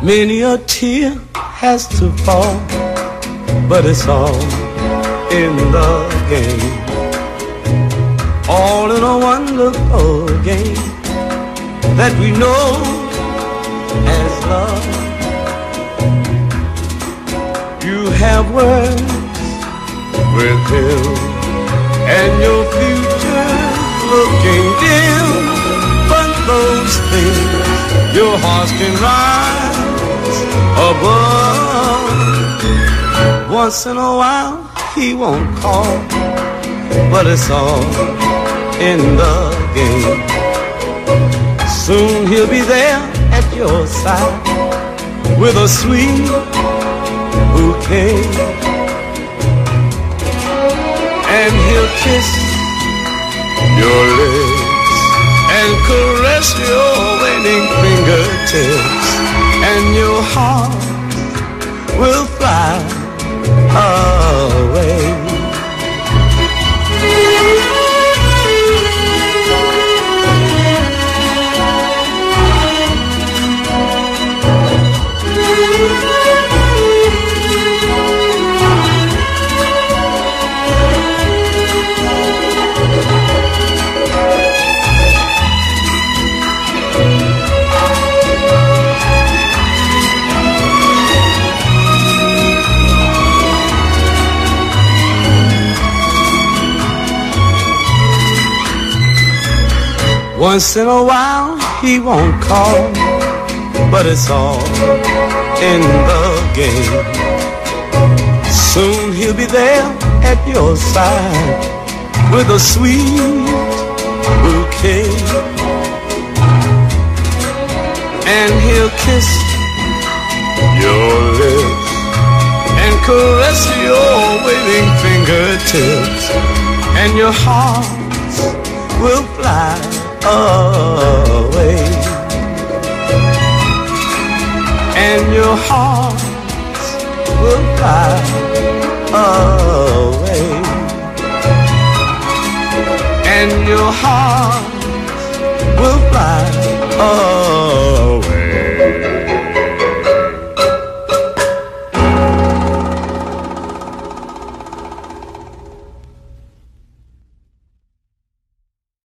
Many a tear has to fall, but it's all in the game. All in a wonderful game that we know as love. You have words with him, and your future's looking dim. But those things your heart can rise above. Once in a while he won't call, but it's all in the game. Soon he'll be there at your side with a sweet bouquet, and he'll kiss your lips and caress your waiting fingertips, and your heart will fly away. Once in a while he won't call, but it's all in the game. Soon he'll be there at your side with a sweet bouquet, and he'll kiss your lips and caress your waiting fingertips, and your heart will fly away.